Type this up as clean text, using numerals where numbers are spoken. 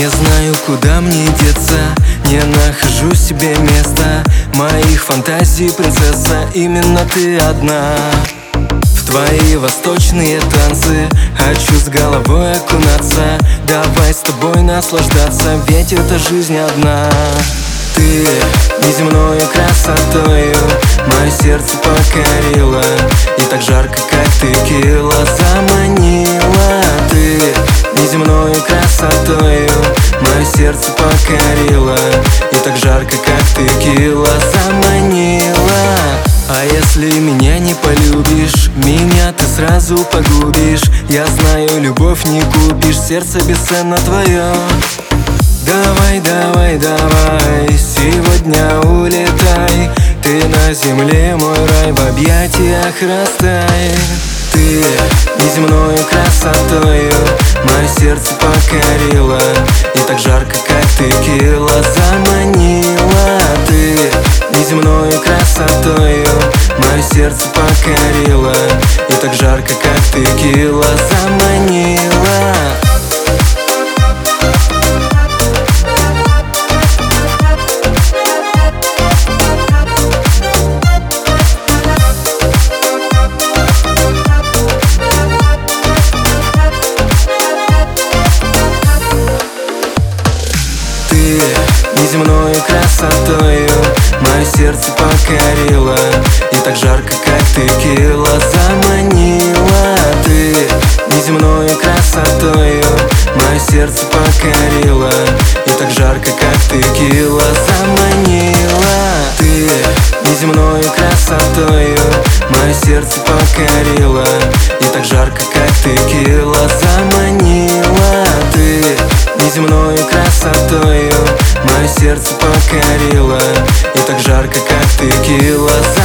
Не знаю, куда мне деться, не нахожу себе места. Моих фантазий принцесса, именно ты одна. В твои восточные танцы хочу с головой окунаться. Давай с тобой наслаждаться, ведь эта жизнь одна. Ты неземною красотою мое сердце покорила, и так жарко, как текила, заманила. Ты неземною красотою мое сердце покорила, и так жарко, как текила, заманила. А если меня не полюбишь, меня ты сразу погубишь. Я знаю, любовь не купишь, сердце бесценно твое. Давай, давай, давай, сегодня улетай. Ты на земле мой рай, в объятиях растай. Ты неземною красотою мое сердце покорила, и так жарко, как текила, заманила. Ты неземною красотою мое сердце покорила, и так жарко, как текила, заманила. Ты неземною красотою мое сердце покорила, и так жарко, как текила, заманила. Ты неземною красотою мое сердце покорила, и так жарко, как текила, заманила. Ты неземною красотою мое сердце покорила, и так жарко, как текила, заманила. Ты неземною красотою мое сердце покорила, и так жарко, как текила.